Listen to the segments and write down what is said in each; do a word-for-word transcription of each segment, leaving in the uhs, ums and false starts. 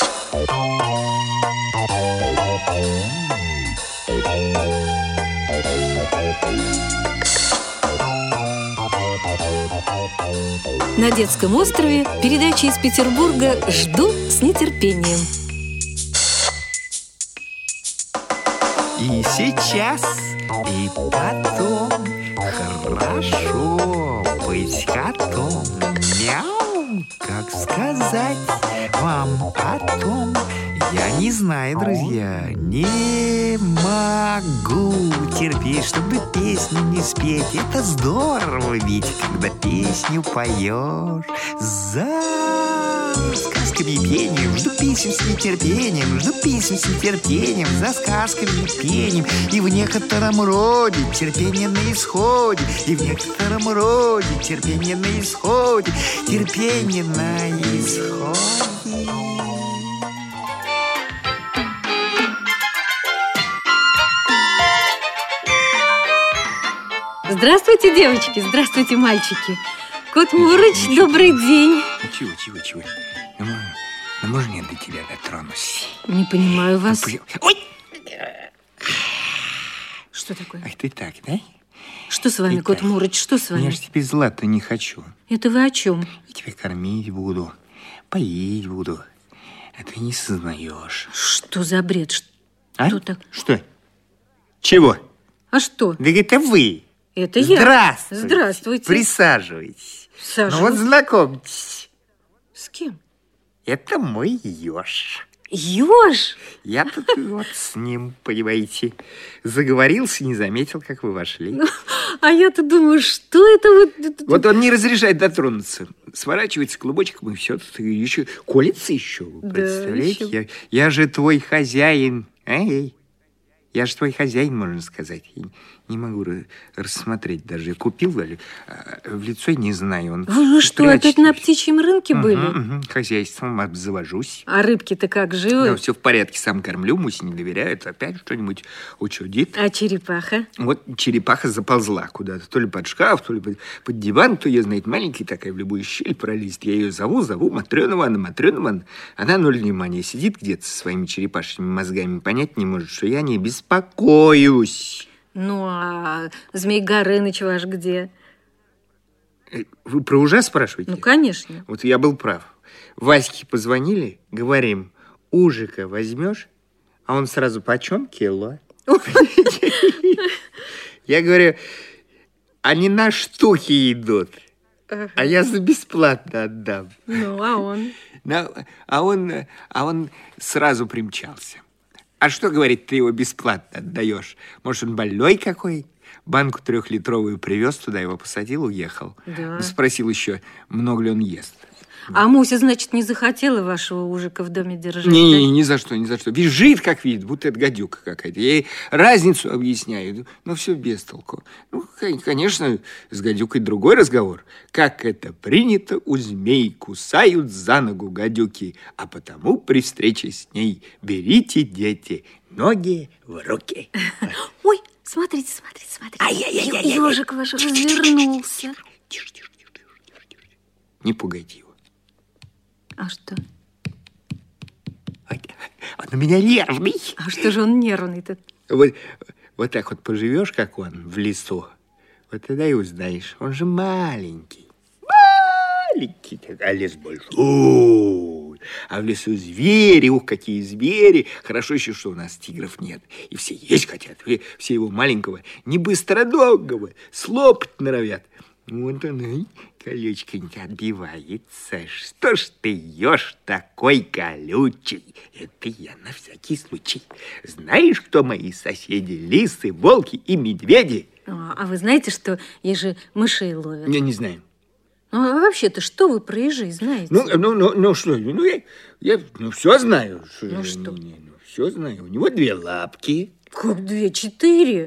На детском острове передача из Петербурга жду с нетерпением. И сейчас, и потом хорошо быть котом. Мяу, как сказать вам о том? Я не знаю, друзья, не могу терпеть, чтобы песню не спеть. Это здорово ведь, когда песню поешь за сказками и пением. Жду песен с нетерпением, жду песен с нетерпением, за сказками и пением. И в некотором роде терпение на исходе, и в некотором роде терпение на исходе, терпение на исходе. Здравствуйте, девочки, здравствуйте, мальчики. Кот Мурыч, ничего, добрый ничего. день. Чего, чего, чего? Ну, ну, можно я до тебя дотронусь? Не понимаю вас. Ну, Ой! Что такое? Ах, ты так, да? Что с вами, ты кот так. Мурыч, что с вами? Я же тебе зла-то не хочу. Это вы о чем? Я тебя кормить буду, поить буду, а ты не сознаешь. Что за бред? Что а? так? Что? Чего? А что? Да это вы. Это я. Здравствуйте. Здравствуйте. Присаживайтесь. Сажу. Ну вот знакомьтесь. С кем? Это мой еж. Еж? Я тут вот с ним, понимаете, заговорился, не заметил, как вы вошли. Ну, а я-то думаю, что это вот... Вот он не разрешает дотронуться. Сворачивается клубочком, и все. Тут еще колется еще. Да, представляете? еще. Я, я же твой хозяин. Эй, я же твой хозяин, можно сказать. Я не могу рассмотреть даже. Я купил, а в лицо не знаю. Он вы что, опять на птичьем рынке были? Угу, угу. Хозяйством обзавожусь. А рыбки-то как, живы? Да, все в порядке, сам кормлю, Мусе не доверяет. Опять что-нибудь учудит. А черепаха? Вот черепаха заползла куда-то. То ли под шкаф, то ли под, под диван. То я, знаете, маленький такая, в любую щель пролезет. Я ее зову, зову, Матрёна Ивановна, Матрёна Ивановна. Она ноль внимания сидит где-то со своими черепашьими мозгами. Понять не может, что я не беспокоюсь. Ну, а Змей Горыныч ваш где? Вы про ужа спрашиваете? Ну, конечно. Вот я был прав. Ваське позвонили, говорим, ужика возьмешь? А он сразу, почем кило? Я говорю, они на штуки идут, а я за бесплатно отдам. Ну, а он? А он, а он сразу примчался. А что, говорит, ты его бесплатно отдаешь? Может, он больной какой? Банку трехлитровую привез туда, его посадил, уехал. Да. Спросил еще, много ли он ест. А Муся, значит, не захотела вашего ужика в доме держать? Не, да? не, ни за что, ни за что. Визжит, как видит, будто это гадюка какая-то. Я ей разницу объясняю, но все без толку. Ну, конечно, с гадюкой другой разговор. Как это принято, у змей кусают за ногу гадюки, а потому при встрече с ней берите, дети, ноги в руки. Ой, смотрите, смотрите, смотрите. Ежик ваш развернулся. Тише, тише, тише, тише. Не пугайте его. А что? Он у меня нервный. А что же он нервный-то? Вот, вот так вот поживешь, как он, в лесу, вот тогда и узнаешь. Он же маленький. Маленький, а лес большой. А в лесу звери, ух, какие звери. Хорошо еще, что у нас тигров нет. И все есть хотят. Все его маленького, не быстродогого, слопать норовят. Вот он и колючка-нибудь отбивается. Что ж ты, еж, такой колючий? Это я на всякий случай. Знаешь, кто мои соседи? Лисы, волки и медведи. А, а вы знаете, что ежи мышей ловят? Я не знаю. Ну, а вообще-то, что вы про ежей знаете? Ну, ну, ну, ну что, ну, я, я ну, все знаю. Ну, что? Не, ну, все знаю. У него две лапки. Как две? Четыре?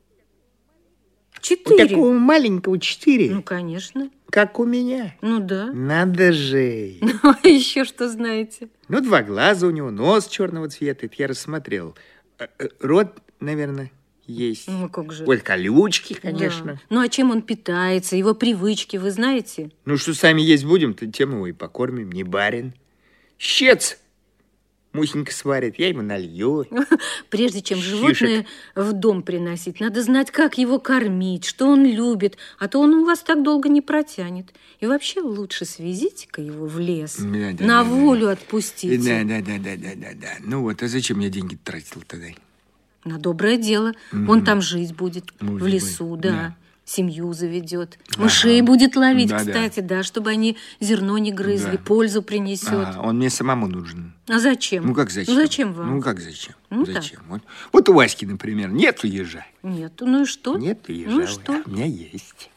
У Четыре. такого маленького четыре? Ну, конечно. Как у меня. Ну, да. Надо же. Ну, а еще что знаете? Ну, два глаза у него, нос черного цвета. Это я рассмотрел. Рот, наверное, есть. Ну, как же. Вот колючки, конечно. Да. Ну, а чем он питается? Его привычки, вы знаете? Ну, что сами есть будем, то тем его и покормим. Не барин. Щец. Мусенька сварит, я ему налью. Прежде чем животное в дом приносить, надо знать, как его кормить, что он любит, а то он у вас так долго не протянет. И вообще лучше свезите-ка его в лес, да, да, на да, волю да. отпустите. Да, да, да, да, да, да, да. Ну вот, а зачем я деньги тратил тогда? На доброе дело. Угу. Он там жить будет, Может в лесу, быть. да. да. Семью заведет. Мышей ага. будет ловить, да, кстати, да. да, чтобы они зерно не грызли, да. пользу принесет. Ага, он мне самому нужен. А зачем? Ну как зачем? Ну, зачем вам? Ну как зачем? Ну, зачем? Вот, вот у Васьки, например, нету ежа. Нету, ну и что? Нету ежа. Ну и что? У меня есть.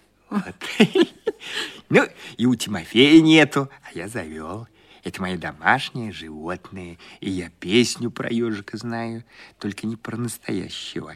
Ну и у Тимофея нету, а я завел. Это мои домашние животные, и я песню про ежика знаю, только не про настоящего.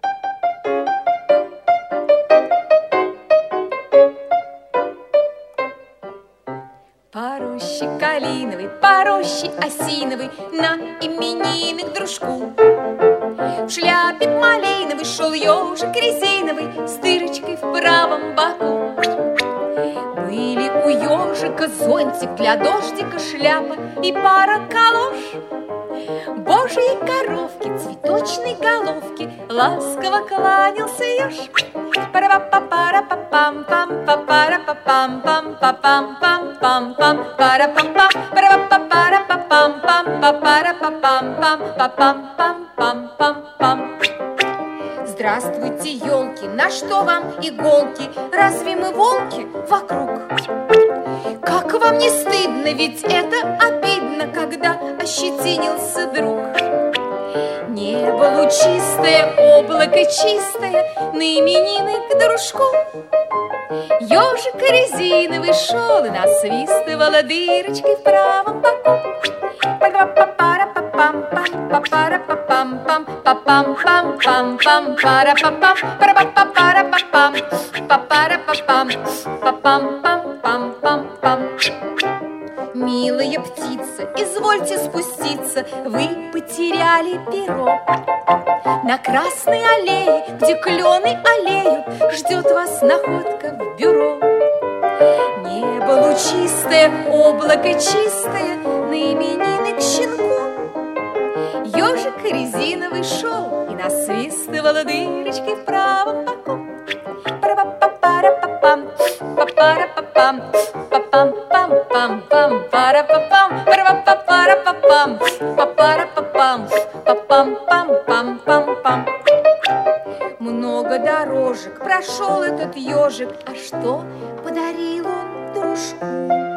По роще калиновой, по роще осиновой, на именины к дружку. В шляпе малиновой шел ежик резиновый с дырочкой в правом боку. Были у ежика зонтик для дождика, шляпа и пара калош. Божьей коровке, цветочной головке ласково кланялся еж. Здравствуйте, елки, на что вам иголки? Разве мы волки вокруг? Как вам не стыдно, ведь это обидно, когда ощетинился друг. Небо лучистое, облако чистое, на именины к дружку. Ежик резиновый шел и насвистывала дырочкой в правом боку. Милая птица, извольте спуститься, вы потеряли перо. На красной аллее, где клены аллеют, ждет вас находка в бюро. Небо лучистое, облако чистое, на именины к щенку. Ежик резиновый шел и насвистывала дырочкой в правом боку. Пара-па-пара-па-пам, па-пара-па-пам, па-пам-пам-пам-пам, пара-па-пам, пара-па-пара-па-пам, па-пара-па-пам, па-пам-пам-пам-пам-пам. Много дорожек прошел этот ежик, а что подарил он дружку?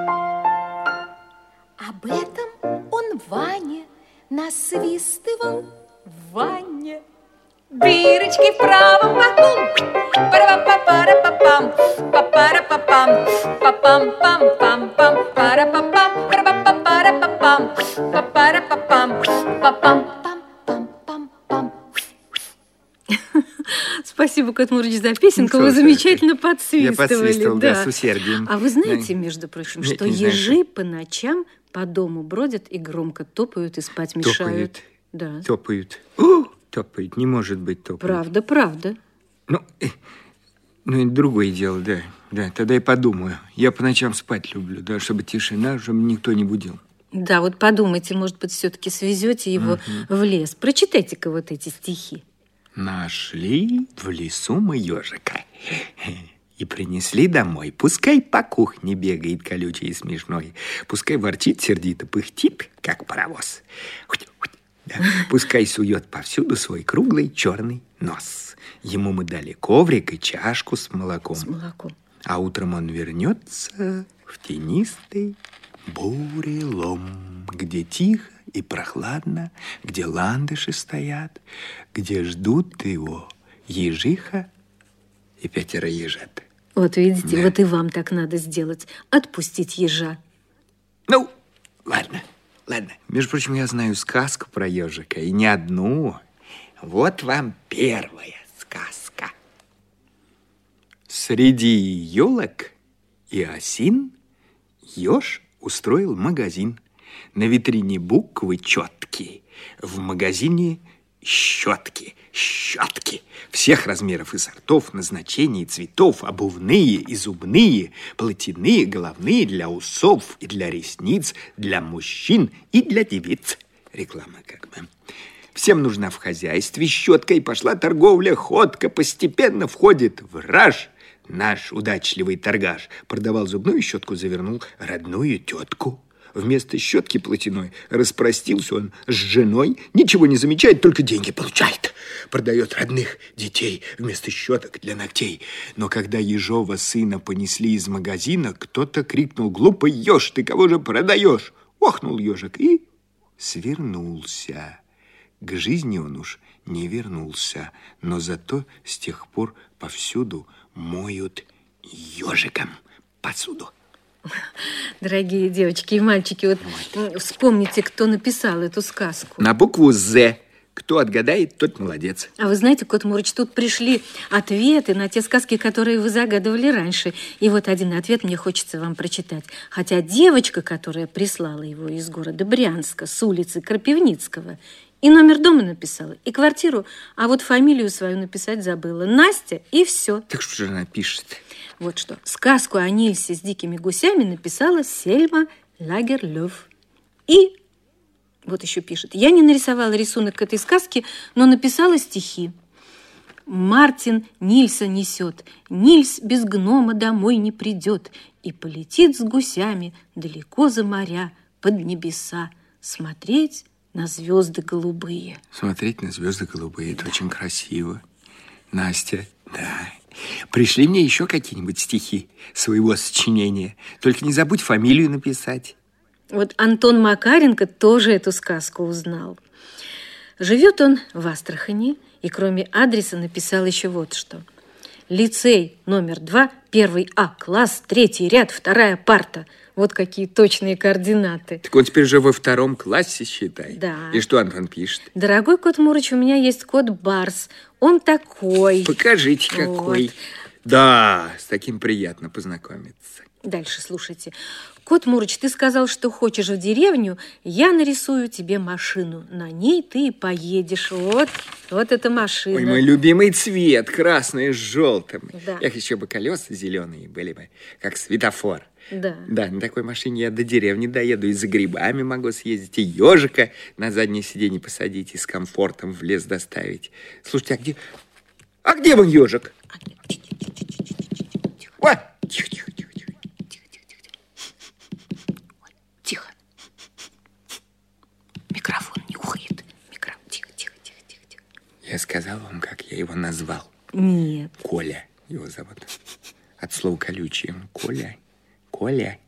Об этом он Ване насвистывал в ванне. Дырочки в правом боку. Пара-па-пара-па-пам, па-пара-па-пам, па-пам-пам-пам-пам, пара-па-пам, пара-па-пара-па-пам, па-пара-па-пам, па-пам-пам-пам-пам-пам. Спасибо, Кот Мурыч, за песенку. Ну, Вы замечательно подсвистывали. Я подсвистывал, да, да, с усердием. А вы знаете, между прочим, Нет, что не ежи знаю. по ночам по дому бродят и громко топают и спать мешают. Топают. Да. Топают. О, топают. Не может быть топают. Правда, правда. Ну, э, ну, это другое дело, да. Да, тогда я подумаю. Я по ночам спать люблю, да, чтобы тишина, чтобы никто не будил. Да, вот подумайте, может быть, все-таки свезете его угу. в лес. Прочитайте-ка вот эти стихи. Нашли в лесу мы ежика и принесли домой. Пускай по кухне бегает колючий и смешной, пускай ворчит сердито, пыхтит, как паровоз. Да. Пускай сует повсюду свой круглый черный нос. Ему мы дали коврик и чашку с молоком. С молоком. А утром он вернется в тенистый бурелом, где тихо и прохладно, где ландыши стоят, где ждут его ежиха и пятеро ежат. Вот видите, Да. вот и вам так надо сделать. Отпустить ежа. Ну, ладно, ладно. Между прочим, я знаю сказку про ежика, и не одну. Вот вам первая сказка. Среди елок и осин еж устроил магазин. На витрине буквы четкие, в магазине щетки, щетки всех размеров и сортов, назначений, цветов, обувные и зубные, платяные, головные, для усов и для ресниц, для мужчин и для девиц. реклама как бы. Всем нужна в хозяйстве щетка, и пошла торговля ходка. Постепенно входит в раж наш удачливый торгаш. Продавал зубную щетку, завернул родную тетку. Вместо щетки платяной распростился он с женой. Ничего не замечает, только деньги получает. Продает родных детей вместо щеток для ногтей. Но когда Ежова сына понесли из магазина, кто-то крикнул: «Глупый еж, ты кого же продаешь?» Охнул ежик и свернулся. К жизни он уж не вернулся, но зато с тех пор повсюду моют ежиком посуду. Дорогие девочки и мальчики, вот, вот вспомните, кто написал эту сказку. На букву «З». Кто отгадает, тот молодец. А вы знаете, Кот Мурыч, тут пришли ответы на те сказки, которые вы загадывали раньше. И вот один ответ мне хочется вам прочитать. Хотя девочка, которая прислала его из города Брянска, с улицы Крапивницкого, и номер дома написала, и квартиру, а вот фамилию свою написать забыла. Настя, и все. Так что же она пишет? Вот что. Сказку о Нильсе с дикими гусями написала Сельма Лагерлёв. И вот еще пишет. Я не нарисовала рисунок к этой сказке, но написала стихи. Мартин Нильса несет. Нильс без гнома домой не придет. И полетит с гусями далеко за моря, под небеса, смотреть на звезды голубые. Смотреть на звезды голубые, это очень красиво. Настя, да. Пришли мне еще какие-нибудь стихи своего сочинения. Только не забудь фамилию написать. Вот Антон Макаренко тоже эту сказку узнал. Живет он в Астрахани, и кроме адреса написал еще вот что. Лицей номер два, первый А, класс, третий ряд, вторая парта. Вот какие точные координаты. Так он теперь же во втором классе, считай. Да. И что Антон пишет? Дорогой Кот Мурыч, у меня есть кот Барс. Он такой. Покажите, какой. Вот. Да, с таким приятно познакомиться. Дальше слушайте. Кот Мурыч, ты сказал, что хочешь в деревню, я нарисую тебе машину. На ней ты и поедешь. Вот, вот эта машина. Ой, мой любимый цвет, красный с желтым. Да. Эх, еще бы колеса зеленые были бы, как светофор. Да. Да, на такой машине я до деревни доеду, и за грибами могу съездить, и ежика на заднее сиденье посадить, и с комфортом в лес доставить. Слушайте, а где... А где вон ежик? Ой, тихо, тихо, тихо, тихо, тихо, тихо, тихо. Тихо. Микрофон нюхает. Микрофон. Тихо, тихо, тихо, тихо, тихо. Я сказал вам, как я его назвал? Нет. Коля его зовут. От слова колючий. Коля. Коля.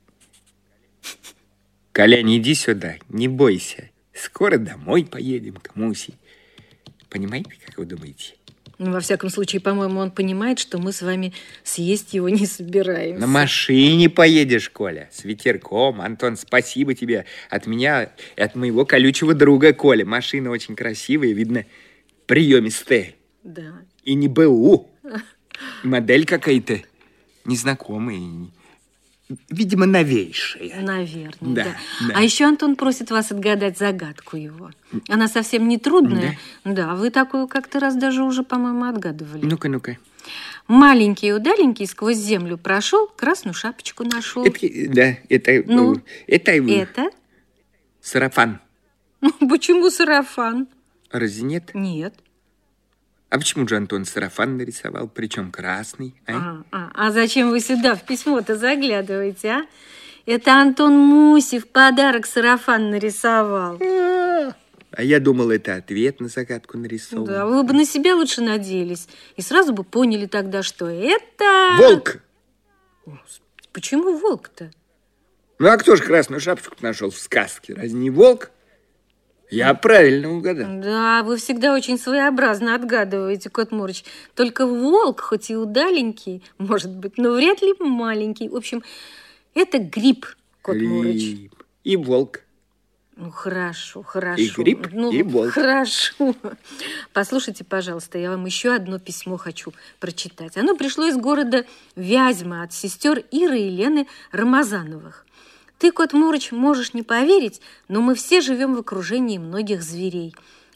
Коля, не иди сюда, не бойся. Скоро домой поедем к Мусе. Понимаете, как вы думаете? Ну, во всяком случае, по-моему, он понимает, что мы с вами съесть его не собираемся. На машине поедешь, Коля, с ветерком. Антон, спасибо тебе от меня и от моего колючего друга Коля. Машина очень красивая, видно, приемистая. Да. И не БУ. Модель какая-то незнакомая. Видимо, новейшая. Наверное, да, да. да. А еще Антон просит вас отгадать загадку его. Она совсем не трудная. Да, да, вы такую как-то раз даже уже, по-моему, отгадывали. Ну-ка, ну-ка. Маленький и удаленький сквозь землю прошел, красную шапочку нашел. Это, да, это... Ну, это... Это? Сарафан. Ну, почему сарафан? Разве нет? Нет. А почему же Антон сарафан нарисовал, причем красный? А, а, а, а зачем вы сюда в письмо-то заглядываете, а? Это Антон Мусе в подарок сарафан нарисовал. А, а я думал, это ответ на загадку нарисован. Да, вы бы на себя лучше надеялись. И сразу бы поняли тогда, что это... Волк! Почему волк-то? Ну, а кто же красную шапочку нашел в сказке? Разве не волк? Я правильно угадал. Да, вы всегда очень своеобразно отгадываете, Кот Мурыч. Только волк, хоть и удаленький, может быть, но вряд ли маленький. В общем, это гриб, Кот гриб. Мурыч. И волк. Ну, хорошо, хорошо. И гриб, ну, и волк. Хорошо. Послушайте, пожалуйста, я вам еще одно письмо хочу прочитать. Оно пришло из города Вязьма от сестер Иры и Лены Рамазановых. Ты, Кот Мурыч, можешь не поверить, но мы все живем в окружении многих зверей.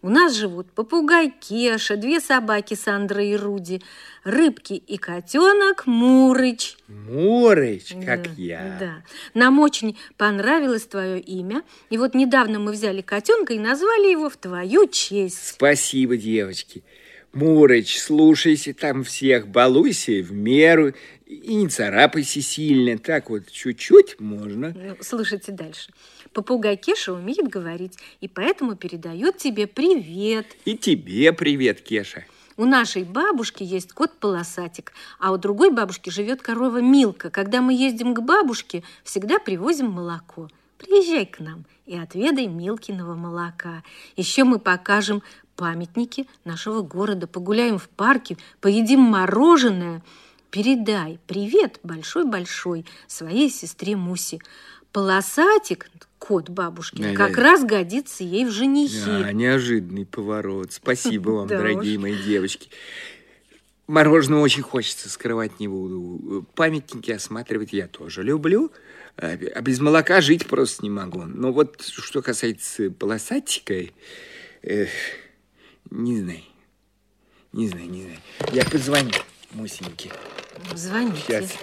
У нас живут попугай Кеша, две собаки Сандра и Руди, рыбки и котенок Мурыч. Мурыч, как да, я. Да. Нам очень понравилось твое имя. И вот недавно мы взяли котенка и назвали его в твою честь. Спасибо, девочки. Мурыч, слушайся там всех, балуйся в меру и не царапайся сильно. Так вот, чуть-чуть можно. Ну, слушайте дальше. Попугай Кеша умеет говорить, и поэтому передает тебе привет. И тебе привет, Кеша. У нашей бабушки есть кот-полосатик, а у другой бабушки живет корова Милка. Когда мы ездим к бабушке, всегда привозим молоко. Приезжай к нам и отведай Милкиного молока. Еще мы покажем памятники нашего города, погуляем в парке, поедим мороженое. Передай привет большой-большой своей сестре Мусе. Полосатик, кот бабушкин, да, как да, раз годится ей в женихи. Да, неожиданный поворот. Спасибо вам, дорогие мои девочки. Мороженое очень хочется, скрывать не буду. Памятники осматривать я тоже люблю. А без молока жить просто не могу. Но вот что касается полосатика, э, не знаю. Не знаю, не знаю. Я позвоню Мусеньке. Звоните. Сейчас.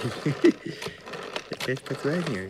Опять позвоню.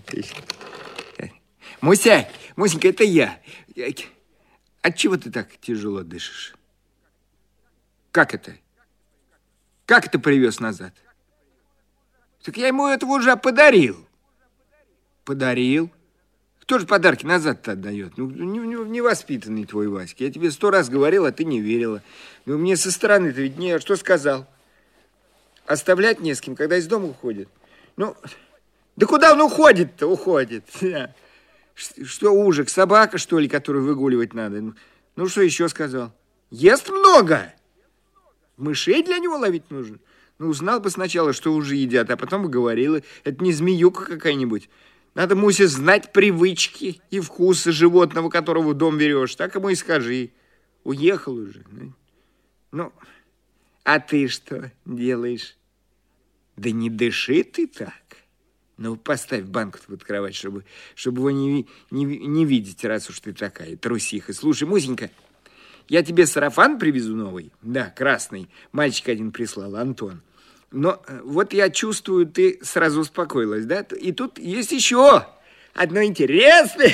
Муся, Мусенька, это я. Отчего ты так тяжело дышишь? Как это? Как это привез назад? Так я ему этого уже подарил. Подарил? Кто же подарки назад-то отдает? Ну, невоспитанный твой Васька. Я тебе сто раз говорил, а ты не верила. Ну, мне со стороны-то ведь не... Что сказал? Оставлять не с кем, когда из дома уходит. Ну, да куда он уходит-то? Уходит. Что, ужик, собака, что ли, которую выгуливать надо? Ну, ну что еще сказал? Ест много. Мышей для него ловить нужно. Ну, узнал бы сначала, что уже едят, а потом бы говорила. Это не змеюка какая-нибудь. Надо, Муся, знать привычки и вкусы животного, которого в дом берешь. Так ему и скажи. Уехал уже. Ну, а ты что делаешь? Да не дыши ты так. Ну, поставь банку под кровать, чтобы, чтобы его не, не, не видеть, раз уж ты такая трусиха. Слушай, Мусенька, я тебе сарафан привезу новый. Да, красный. Мальчик один прислал, Антон. Но вот я чувствую, ты сразу успокоилась, да? И тут есть еще одно интересное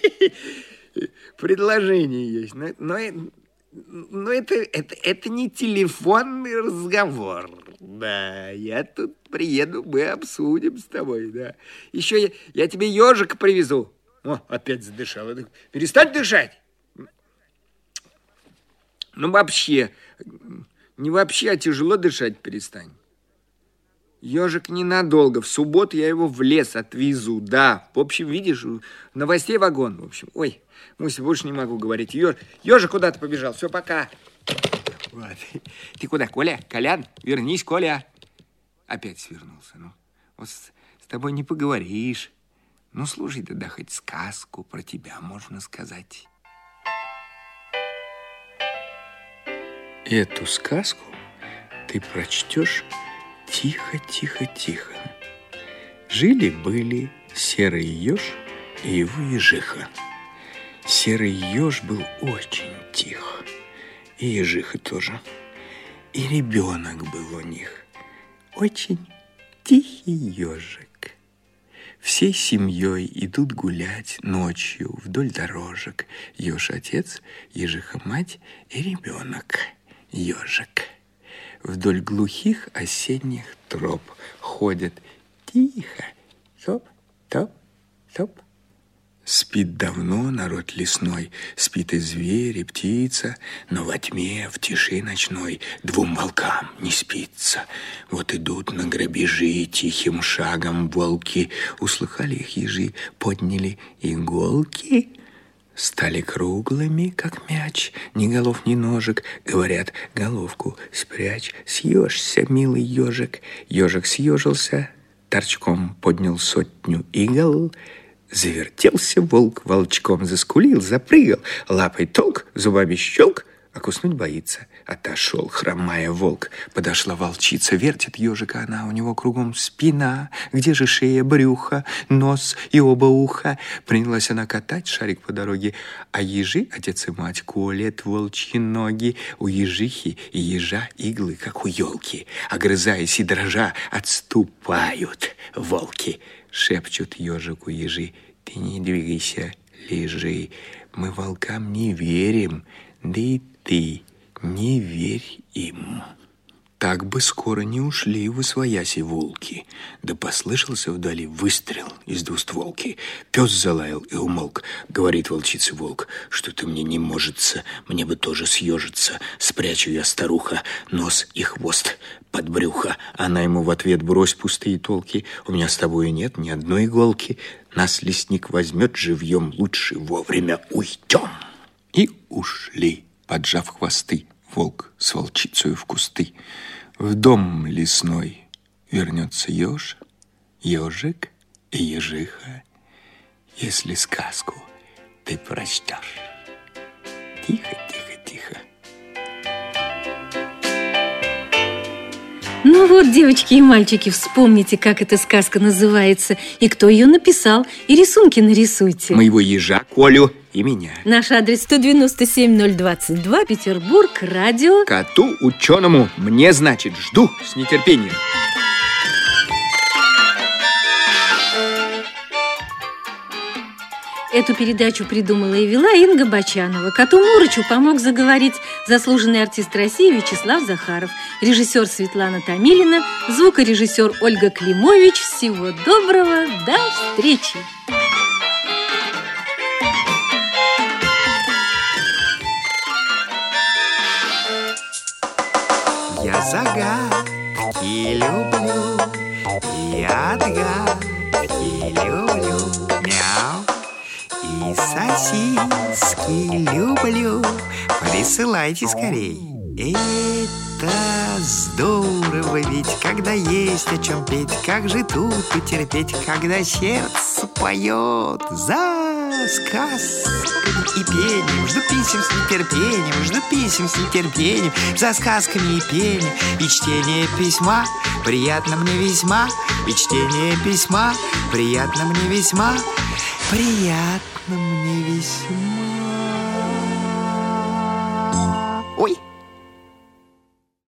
предложение есть. Но, но, но это, это, это не телефонный разговор. Да, я тут приеду, мы обсудим с тобой, да. Еще я, я тебе ежика привезу. О, опять задышала. Перестань дышать. Ну, вообще, не вообще, а тяжело дышать перестань. Ежик ненадолго. В субботу я его в лес отвезу, да. В общем, видишь, новостей вагон. В общем, ой, Муся, больше не могу говорить. Еж, ежик куда-то побежал. Все, пока. Вот. Ты куда, Коля? Колян, вернись, Коля. Опять свернулся. Ну, вот с, с тобой не поговоришь. Ну, слушай тогда хоть сказку про тебя, можно сказать. Эту сказку ты прочтешь тихо, тихо, тихо. Жили-были серый еж и его ежиха. Серый еж был очень тих, и ежиха тоже. И ребенок был у них, очень тихий ежик. Всей семьей идут гулять ночью вдоль дорожек. Еж-отец, ежиха-мать и ребенок, ежик. Вдоль глухих осенних троп ходят тихо, топ, топ, топ. Спит давно народ лесной, спит и зверь, и птица, но во тьме, в тиши ночной двум волкам не спится. Вот идут на грабежи тихим шагом волки, услыхали их ежи, подняли иголки. Стали круглыми, как мяч, ни голов, ни ножек. Говорят, головку спрячь, съешься, милый ежик. Ежик съежился, торчком поднял сотню игл. Завертелся волк волчком, заскулил, запрыгал. Лапой толк, зубами щелк, а куснуть боится. отошел, хромая волк. Подошла волчица, вертит ежика она, у него кругом спина. Где же шея, брюхо, нос и оба уха? Принялась она катать шарик по дороге, а ежи, отец и мать, колят волчьи ноги. У ежихи и ежа иглы, как у елки. Огрызаясь и дрожа, отступают волки. Шепчут ежику ежи: ты не двигайся, лежи. Мы волкам не верим, да и ты не верь им. Так бы скоро не ушли восвояси волки. Да послышался вдали выстрел из двустволки. Пес залаял и умолк. Говорит волчице волк: что-то мне не можется, мне бы тоже съежиться. Спрячу я, старуха, нос и хвост под брюхо. Она ему в ответ: брось пустые толки, у меня с тобой нет ни одной иголки. Нас лесник возьмет живьем, лучше вовремя уйдем. И ушли, поджав хвосты, волк с волчицей в кусты. В дом лесной вернется еж, ежик и ежиха, если сказку ты прочтешь. Тихо, тихо, тихо. Ну вот, девочки и мальчики, вспомните, как эта сказка называется и кто ее написал, и рисунки нарисуйте. Моего ежа, Колю и меня. Наш адрес сто девяносто семь ноль двадцать два, Петербург, радио. Коту ученому мне, значит, жду с нетерпением. Эту передачу придумала и вела Инга Бочанова. Коту Мурычу помог заговорить заслуженный артист России Вячеслав Захаров, режиссер Светлана Томилина, звукорежиссер Ольга Климович. Всего доброго, до встречи! Я загадки люблю, я отгадки люблю, мяу. И сосиски люблю, присылайте скорей. Это здорово ведь, когда есть о чем петь. Как же тут потерпеть, когда сердце поет за сказками и пением. Жду писем с нетерпением, жду писем с нетерпением, за сказками и пением. И чтение письма приятно мне весьма, и чтение письма приятно мне весьма, приятно мне весьма.